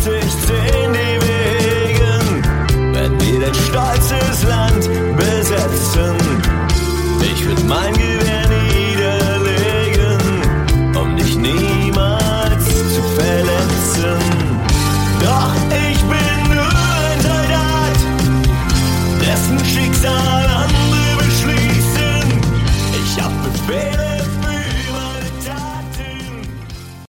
50-10 die Wegen, wenn wir dein stolzes Land besetzen. Ich würd mein Gewehr niederlegen, um dich niemals zu verletzen. Doch ich bin nur ein Soldat, dessen Schicksal